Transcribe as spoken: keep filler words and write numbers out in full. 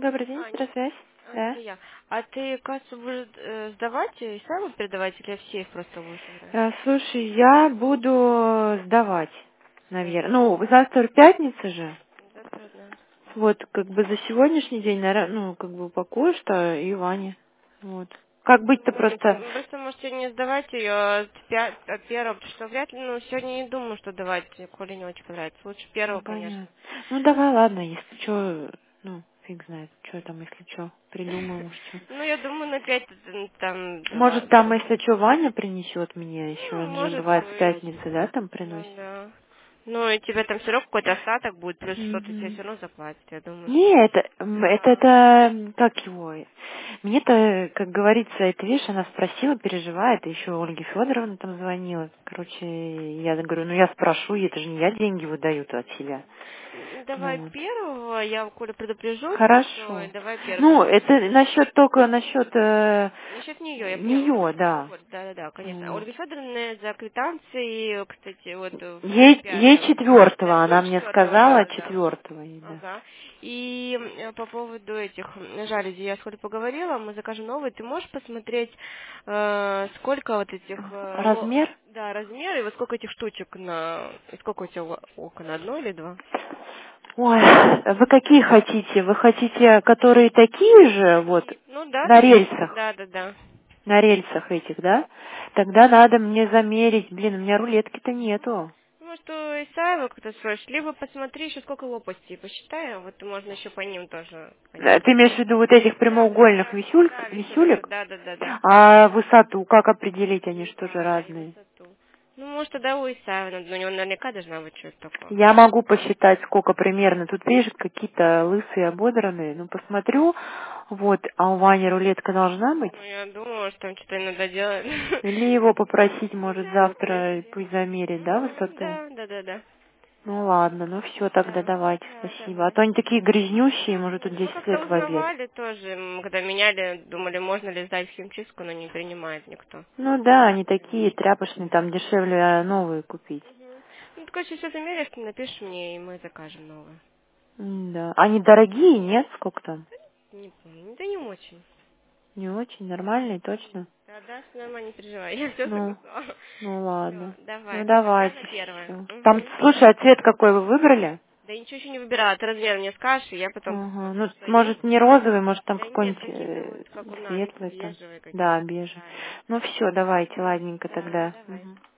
Добрый день, Ань, здравствуйте. Ань, Да. это я. А ты кассу будешь э, сдавать и сам передавать, или в сейф просто будешь играть? А, слушай, я буду сдавать, наверное. Сдавать. Ну, завтра пятница же. Завтра, да. Вот, как бы за сегодняшний день, наверное, ну, как бы упакую, что и Ване. Вот. Как быть-то Не, просто... м, просто может сегодня не сдавать ее от, пя- от первого, потому что вряд ли, ну, сегодня не думаю, что давать, Коле не очень понравится. Лучше первого, Ну, конечно. понятно. Ну, давай, ладно, если что, ну, фиг знает, что там, если что, придумаю, может, что. Ну, я думаю, на пять м, там два. Может, там, если что, Ваня принесет мне еще, Ну, он же может бывает в быть. пятницу, да, там Ну приносит? да. Ну, и тебе там все равно какой-то остаток будет, плюс что-то тебе Угу. все равно заплатят. Я думаю, что... Не, это, м, это, это, м, как его, мне-то, как говорится, эта вещь, она спросила, переживает, еще Ольга Федоровна там звонила, короче, я говорю, ну я спрошу, это же не я деньги выдаю-то от себя, М, Давай ну вот. первого, я Коля предупрежу, если что, и Хорошо. давай первый, Ну, потому что это насчет только, насчет э, насчет нее, я поняла, вот нее, насчет да, Коли, да-да-да, конечно. А вот. Ольга Федоровна за квитанции, кстати, вот э, в Ей, ей пятом. четвертого, Да, ну она мне четвертого, сказала, да-да-да. четвертого, ей, да. Ага. И э, по поводу этих м, жалюзи я с Колей поговорила, мы закажем новые. Ты можешь посмотреть, э, сколько вот этих, э, ло- Размер? да, размеры, и вот сколько этих штучек на, и сколько у тебя о- окон, одно или два? Ой, вы какие хотите? Вы хотите, которые такие же, вот, Такие. Ну да, на такие, рельсах? да-да-да. На рельсах этих, да? Тогда надо мне замерить. Блин, у меня рулетки-то нету. Ну, может, у Исаева как-то спросишь, либо посмотри еще сколько лопастей, посчитай, а вот можно еще по ним тоже Э, понять. Ты имеешь в виду вот этих Да, прямоугольных да, висюльк, да, висюлек, вот, висюлек? да, да, да, да. А высоту как определить? Они Не же тоже знаю, и разные. высоту. Ну, может, тогда у Исаева, надо, у него наверняка должна быть что-то такое. Я могу посчитать, сколько примерно. Тут, видишь, какие-то лысые, ободранные. Ну, посмотрю. Вот, а у Вани рулетка должна быть? Ну, я думала, что там что-то надо делать. Или его попросить, может, Да, завтра попроси. пусть замерить, да, Мгм, высоту? да, да, да, да. Ну ладно, ну все, тогда Да, давайте, да, спасибо. А давай. то они такие грязнющие, может, тут Мы десять как-то лет возле. узнавали тоже, м, когда меняли, думали, можно ли сдать в химчистку, но не принимает никто. Ну да, они такие тряпочные, там дешевле а, новые купить. Мгм. Ну, ты, короче, все замеришь, ты напишешь мне, и мы закажем новое. Да. Они дорогие, нет? Сколько там? Не помню, да не очень. Не очень, нормальные, точно? Да, да, все нормально, не переживай, я все Ну, согласовала. ну Все, ладно. давай, Ну тогда давайте, на первое. все. Там, Угу. слушай, а цвет какой вы выбрали? Да ничего еще не выбирала, ты размер мне скажешь, и я потом Ага. посмотрю, Ну, что есть. может, не розовый, может, там Да нет, какой-нибудь какие-то э, вот, как у нас, светлый там. бежевые Да, какие-то, бежевый. правильно. Ну все, давайте, ладненько Давай, тогда. давай. Мгм.